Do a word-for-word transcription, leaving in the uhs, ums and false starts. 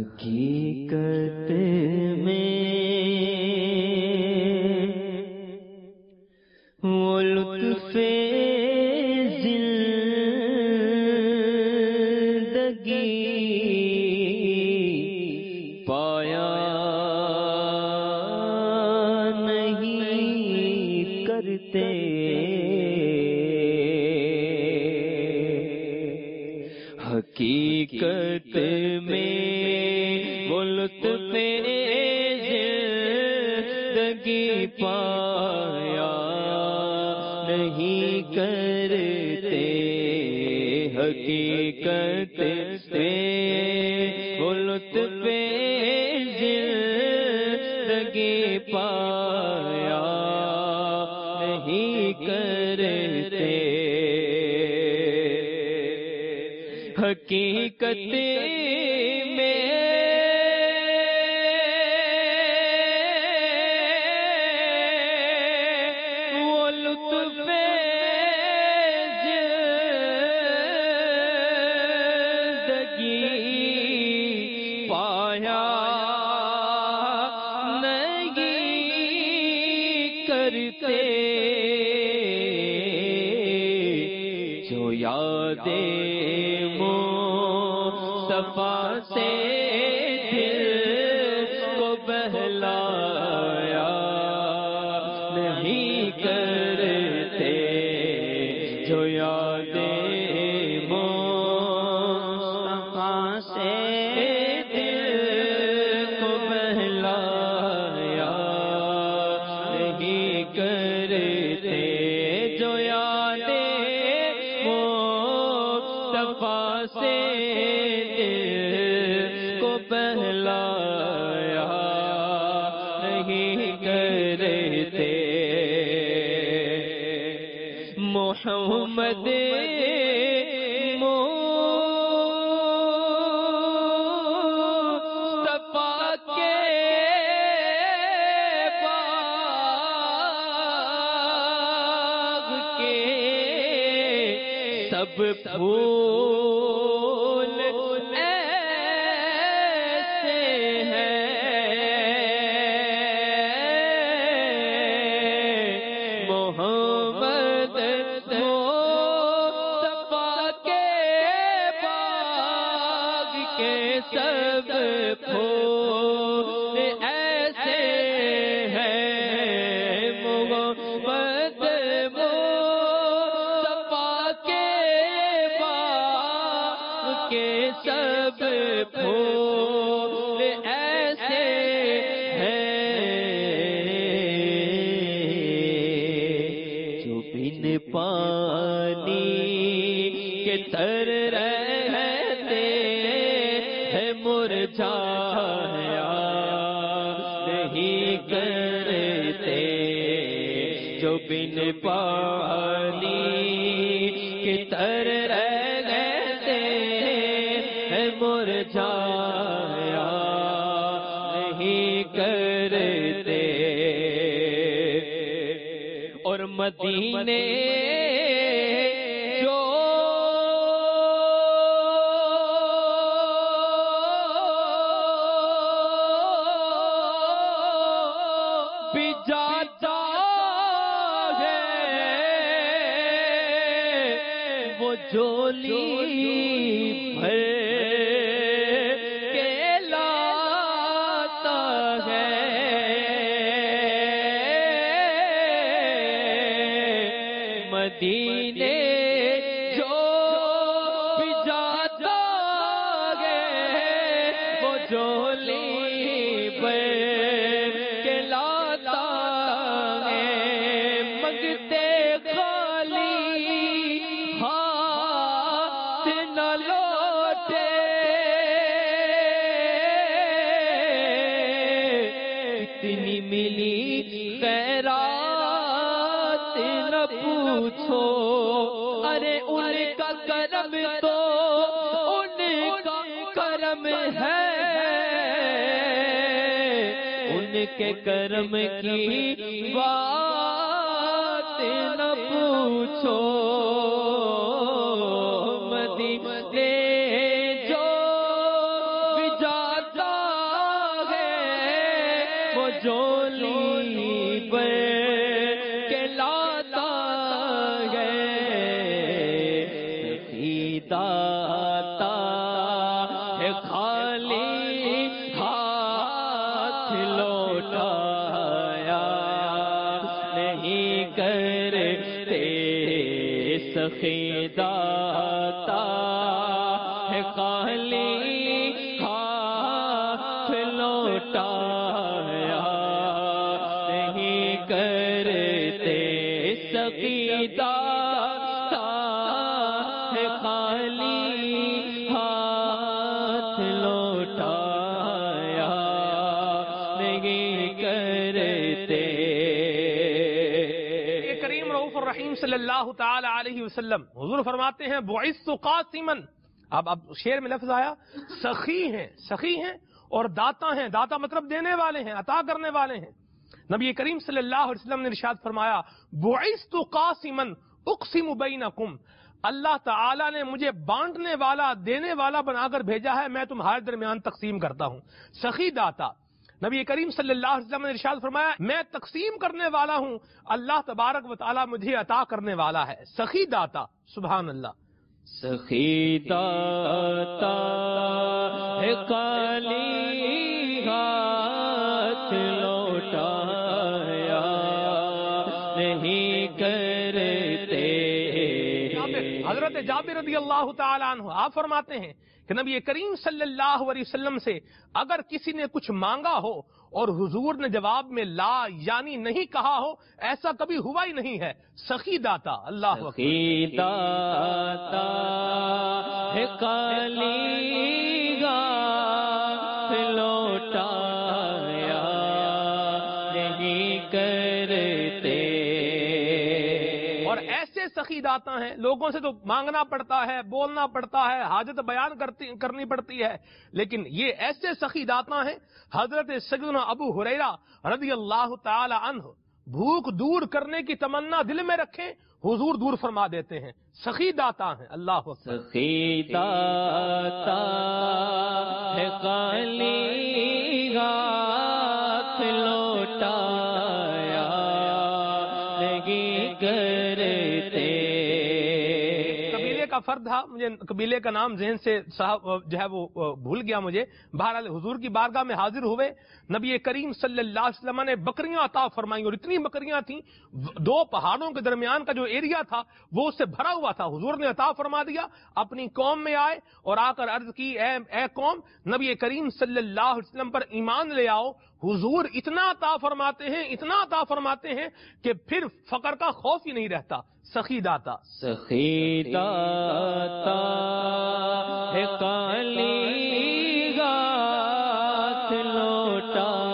حقیقت میں وہ لطف زندگی پایا نہیں کرتے، حقیقت میں وہ لطف زندگی پایا نہیں کرتے، حقیقت میں وہ لطف زندگی پایا نہیں کرتے، حقیقت میں وہ لطف زندگی پایا نہیں کرتے، جو یادیں مصطفیٰ سے دل کو بہلایا نہیں کرتے، جو یادیں مصطفیٰ سے دل کو بہلایا نہیں کرتے، جو یادیں مصطفیٰ سے بہلایا نہیں کرتے، محمد مصطفیٰ کے باغ کے سب پھول محمد مصطفیٰ کے باغ کے سب پھول ایسے ہیں، محمد مصطفیٰ کے باغ کے سب پھول ایسے پانی کے تر رہتے ہیں، مرجھایا نہیں کرتے، جو بن پانی کے تر رہتے ہیں، مرجھایا نہیں کرتے، اور مدینے جو بھی جاتا ہے وہ جھولی بھر کے لاتا ہے، مدینے جو بھی جاتا ہے وہ جھولی بھر کے لاتا ہے، منگتے خالی ہاتھ نہ لوٹے، کتنی ملی خیرات نہ پوچھو، ارے ان کا کرم تو ان کا کرم ہے، ان کے کرم کی بات نہ پوچھو، مدینے جو بھی جاتا جولی پر کے لاتا ہے سخی داتا ہے خالی ہاتھ لوٹایا نہیں کرتے سخی داتا ہے خالی ہاتھ لوٹایا نہیں کرتے سخی داتا ہے خالی ہاتھ لوٹایا نہیں کرتے۔ کریم رؤوف الرحیم صلی اللہ تعالی علیہ وسلم حضور فرماتے ہیں بعثت قاسما، اب اب شعر میں لفظ آیا سخی ہیں، سخی ہیں اور داتا ہیں، داتا مطلب دینے والے ہیں، عطا کرنے والے ہیں۔ نبی کریم صلی اللہ علیہ وسلم نے ارشاد فرمایا بعثت قاسما اقسم بینکم، اللہ تعالی نے مجھے بانٹنے والا، دینے والا بنا کر بھیجا ہے، میں تمہارے درمیان تقسیم کرتا ہوں۔ سخی داتا، نبی کریم صلی اللہ علیہ وسلم نے ارشاد فرمایا میں تقسیم کرنے والا ہوں، اللہ تبارک و تعالی مجھے عطا کرنے والا ہے۔ سخی داتا، سبحان اللہ۔ سخی داتا ہے خالی ہاتھ لوٹایا نہیں کرتے۔ حضرت جابر رضی اللہ تعالیٰ عنہ آپ فرماتے ہیں کہ نبی کریم صلی اللہ علیہ وسلم سے اگر کسی نے کچھ مانگا ہو اور حضور نے جواب میں لا یعنی نہیں کہا ہو، ایسا کبھی ہوا ہی نہیں ہے۔ سخی داتا، اللہ اکبر۔ سخی داتا ہے خالی ہاتھ لوٹایا نہیں کرتے۔ اور ایسے سخی داتا ہیں، لوگوں سے تو مانگنا پڑتا ہے، بولنا پڑتا ہے، حاجت بیان کرتی کرنی پڑتی ہے، لیکن یہ ایسے سخی داتا ہیں۔ حضرت سیدنا ابو ہریرہ رضی اللہ تعالی عنہ بھوک دور کرنے کی تمنا دل میں رکھیں، حضور دور فرما دیتے ہیں۔ سخی داتا ہیں، اللہ اکبر۔ سخی داتا ہے خالی ہاتھ لوٹایا نہیں کرتے۔ قبیلے کا فرد تھا، مجھے قبیلے کا نام ذہن سے صاحب جو ہے وہ بھول گیا مجھے، بہرحال حضور کی بارگاہ میں حاضر ہوئے، نبی کریم صلی اللہ علیہ وسلم نے بکریاں عطا فرمائیں، اور اتنی بکریاں تھیں، دو پہاڑوں کے درمیان کا جو ایریا تھا وہ اس سے بھرا ہوا تھا، حضور نے عطا فرما دیا۔ اپنی قوم میں آئے اور آ کر عرض کی اے اے قوم، نبی کریم صلی اللہ علیہ وسلم پر ایمان لے آؤ۔ حضور اتنا عطا فرماتے ہیں، اتنا عطا فرماتے ہیں کہ پھر فقر کا خوف ہی نہیں رہتا۔ سخی داتا، سخی داتا ہے خالی ہاتھ لوٹایا